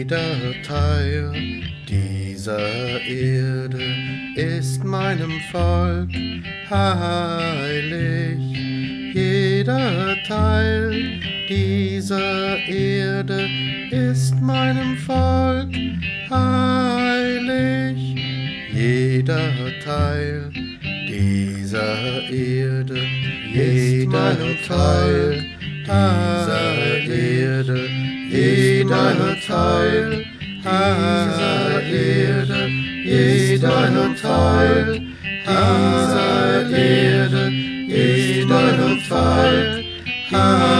Jeder Teil dieser Erde ist meinem Volk heilig. Jeder Teil dieser Erde ist meinem Volk heilig. Jeder Teil dieser Erde, jeder Teil dieser Erde, jeder Teil dieser Erde, jeder Teil dieser Erde, jeder Teil